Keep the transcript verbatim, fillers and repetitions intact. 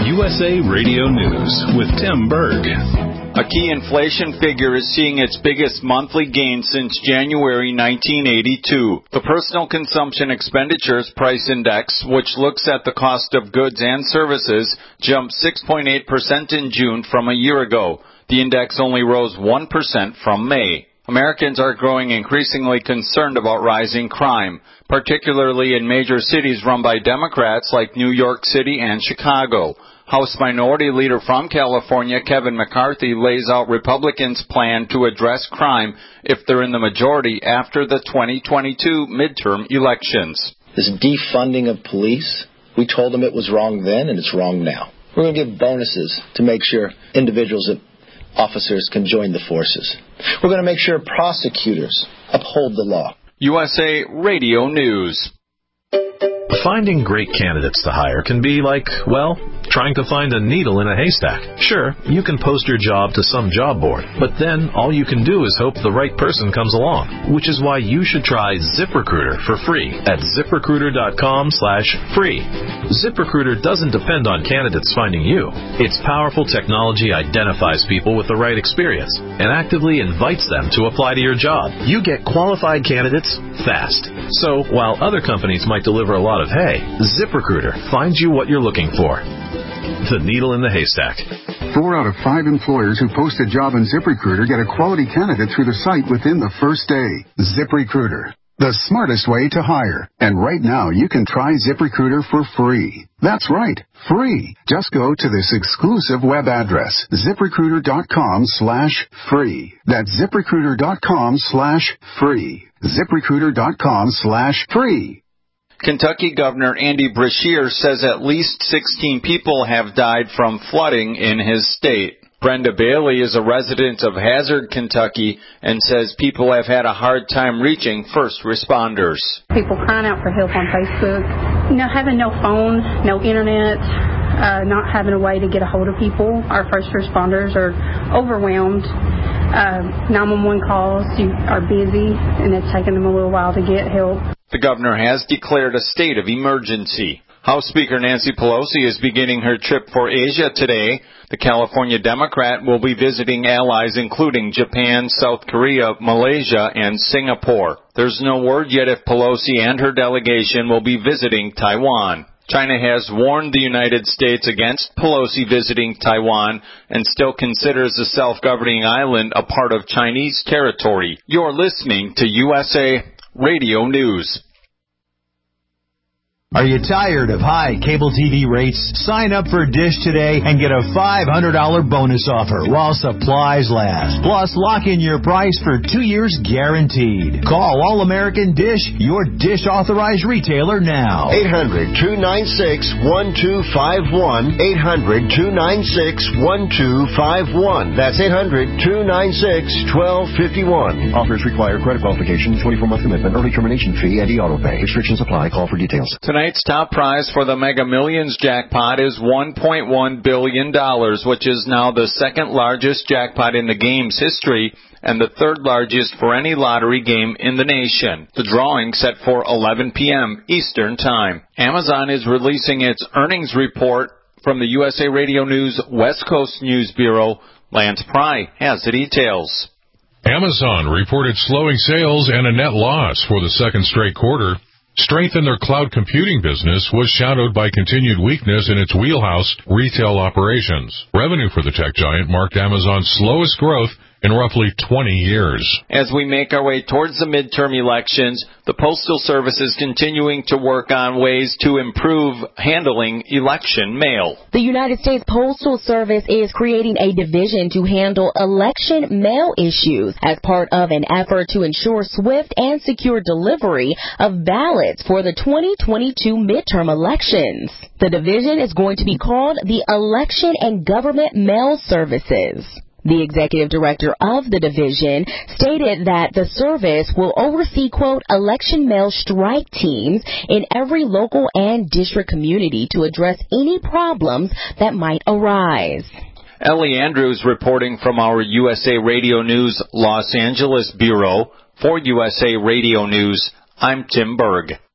U S A Radio News with Tim Berg. A key inflation figure is seeing its biggest monthly gain since January nineteen eighty-two. The Personal Consumption Expenditures Price Index, which looks at the cost of goods and services, jumped six point eight percent in June from a year ago. The index only rose one percent from May. Americans are growing increasingly concerned about rising crime, particularly in major cities run by Democrats like New York City and Chicago. House Minority Leader from California, Kevin McCarthy, lays out Republicans' plan to address crime if they're in the majority after the twenty twenty-two midterm elections. This defunding of police, we told them it was wrong then and it's wrong now. We're going to give bonuses to make sure individuals that officers can join the forces. We're going to make sure prosecutors uphold the law. U S A Radio News. Finding great candidates to hire can be like, well, trying to find a needle in a haystack. Sure, you can post your job to some job board, but then all you can do is hope the right person comes along, which is why you should try ZipRecruiter for free at ZipRecruiter.com slash free. ZipRecruiter doesn't depend on candidates finding you. Its powerful technology identifies people with the right experience and actively invites them to apply to your job. You get qualified candidates fast. So while other companies might deliver a lot of hay, ZipRecruiter finds you what you're looking for. The needle in the haystack. Four out of five employers who post a job on ZipRecruiter get a quality candidate through the site within the first day. ZipRecruiter, the smartest way to hire. And right now, you can try ZipRecruiter for free. That's right, free. Just go to this exclusive web address, ZipRecruiter.com slash free. That's ZipRecruiter.com slash free. ZipRecruiter.com slash free. Kentucky Governor Andy Beshear says at least sixteen people have died from flooding in his state. Brenda Bailey is a resident of Hazard, Kentucky, and says people have had a hard time reaching first responders. People crying out for help on Facebook. You know, having no phone, no internet, uh, not having a way to get a hold of people. Our first responders are overwhelmed. Uh, nine one one calls are busy, and it's taking them a little while to get help. The governor has declared a state of emergency. House Speaker Nancy Pelosi is beginning her trip for Asia today. The California Democrat will be visiting allies including Japan, South Korea, Malaysia, and Singapore. There's no word yet if Pelosi and her delegation will be visiting Taiwan. China has warned the United States against Pelosi visiting Taiwan and still considers the self-governing island a part of Chinese territory. You're listening to U S A Radio News. Are you tired of high cable T V rates? Sign up for Dish today and get a five hundred dollars bonus offer while supplies last. Plus, lock in your price for two years guaranteed. Call All American Dish, your Dish authorized retailer now. eight hundred, two nine six, one two five one. eight hundred, two nine six, one two five one. That's eight hundred, two nine six, one two five one. Offers require credit qualification, twenty-four month commitment, early termination fee, and e-auto pay. Restrictions apply. Call for details. Tonight's top prize for the Mega Millions jackpot is one point one billion dollars, which is now the second largest jackpot in the game's history and the third largest for any lottery game in the nation. The drawing set for eleven p.m. Eastern Time. Amazon is releasing its earnings report. From the U S A Radio News West Coast News Bureau, Lance Pry has the details. Amazon reported slowing sales and a net loss for the second straight quarter. Strength in their cloud computing business was shadowed by continued weakness in its wheelhouse retail operations. Revenue for the tech giant marked Amazon's slowest growth in roughly twenty years. As we make our way towards the midterm elections, the Postal Service is continuing to work on ways to improve handling election mail. The United States Postal Service is creating a division to handle election mail issues as part of an effort to ensure swift and secure delivery of ballots for the twenty twenty-two midterm elections. The division is going to be called the Election and Government Mail Services. The executive director of the division stated that the service will oversee, quote, election mail strike teams in every local and district community to address any problems that might arise. Ellie Andrews reporting from our U S A Radio News Los Angeles Bureau. For U S A Radio News, I'm Tim Berg.